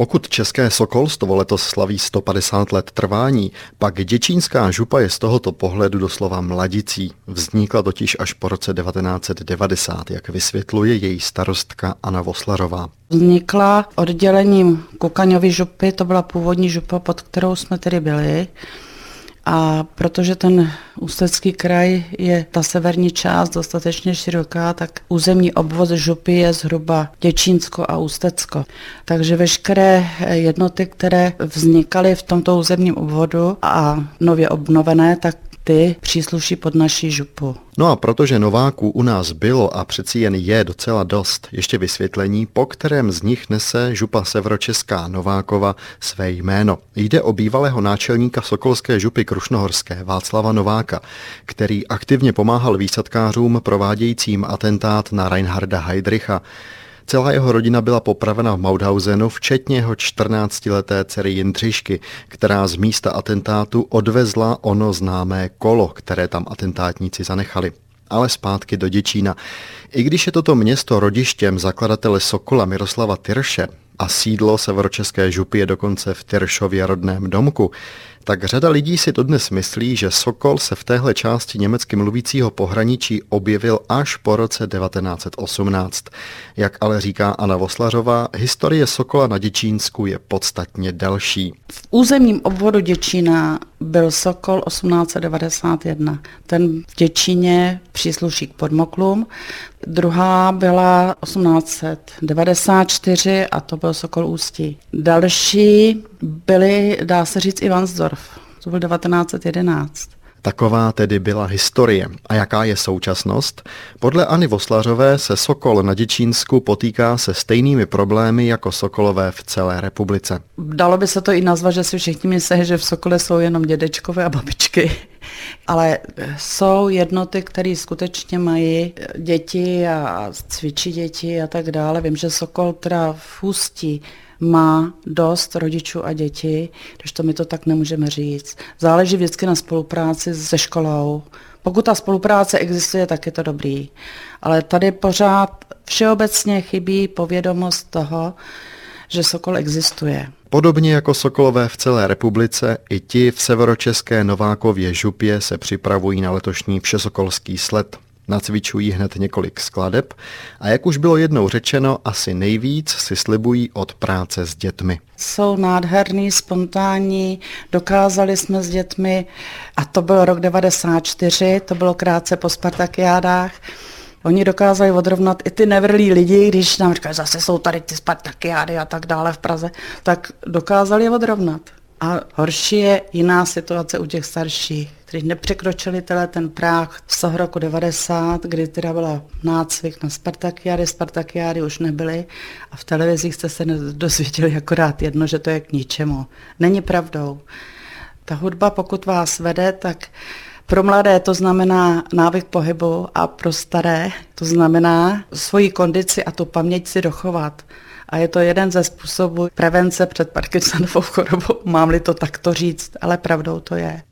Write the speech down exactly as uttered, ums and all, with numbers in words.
Pokud české sokolstvo letos slaví sto padesát let trvání, pak děčínská župa je z tohoto pohledu doslova mladicí. Vznikla totiž až po roce devatenáct set devadesát, jak vysvětluje její starostka Anna Voslařová. Vznikla oddělením Kukaňovy župy, to byla původní župa, pod kterou jsme tedy byli. A protože ten Ústecký kraj je ta severní část dostatečně široká, tak územní obvod župy je zhruba Děčínsko a Ústecko. Takže veškeré jednoty, které vznikaly v tomto územním obvodu a nově obnovené, tak ty přísluší pod naší župu. No a protože Nováků u nás bylo a přeci jen je docela dost, ještě vysvětlení, po kterém z nich nese župa severočeská Novákova své jméno. Jde o bývalého náčelníka sokolské župy krušnohorské Václava Nováka, který aktivně pomáhal výsadkářům provádějícím atentát na Reinharda Heydricha. Celá jeho rodina byla popravena v Mauthausenu, včetně jeho čtrnáctileté dcery Jindřišky, která z místa atentátu odvezla ono známé kolo, které tam atentátníci zanechali. Ale zpátky do Děčína. I když je toto město rodištěm zakladatele Sokola Miroslava Tyrše a sídlo severočeské župy je dokonce v Tyršově rodném domku, tak řada lidí si dodnes myslí, že Sokol se v téhle části německy mluvícího pohraničí objevil až po roce devatenáct set osmnáct. Jak ale říká Anna Voslařová, historie Sokola na Děčínsku je podstatně delší. V územním obvodu Děčína byl Sokol osmnáct set devadesát jedna. Ten v Děčíně přísluší k Podmoklům. Druhá byla osmnáct set devadesát čtyři a to byl Sokol Ústí. Další byly, dá se říct, Ivansdorf. To byl devatenáct set jedenáct. Taková tedy byla historie. A jaká je současnost? Podle Anny Voslařové se Sokol na Děčínsku potýká se stejnými problémy jako sokolové v celé republice. Dalo by se to i nazvat, že si všichni myslí, že v Sokole jsou jenom dědečkové a babičky. Ale jsou jednoty, které skutečně mají děti a cvičí děti a tak dále. Vím, že Sokol teda v Ústí má dost rodičů a dětí, když to my to tak nemůžeme říct. Záleží vždycky na spolupráci se školou. Pokud ta spolupráce existuje, tak je to dobrý. Ale tady pořád všeobecně chybí povědomost toho, že Sokol existuje. Podobně jako sokolové v celé republice, i ti v severočeské Novákově župě se připravují na letošní všesokolský sled. Nacvičují hned několik skladeb a jak už bylo jednou řečeno, asi nejvíc si slibují od práce s dětmi. Jsou nádherný, spontánní, dokázali jsme s dětmi, a to byl rok devadesát čtyři, to bylo krátce po Spartakiádách. Oni dokázali odrovnat i ty nevrlí lidi, když nám říkají, zase jsou tady ty Spartakiády a tak dále v Praze, tak dokázali je odrovnat. A horší je jiná situace u těch starších, kteří nepřekročili tenhle ten práh z toho roku devadesát, kdy teda byla nácvik na Spartakiády, Spartakiády už nebyly a v televizích jste se dozvěděli akorát jedno, že to je k ničemu. Není pravdou. Ta hudba, pokud vás vede, tak pro mladé to znamená návyk pohybu a pro staré to znamená svoji kondici a tu paměť si dochovat. A je to jeden ze způsobů prevence před Parkinsonovou chorobou, mám-li to takto říct, ale pravdou to je.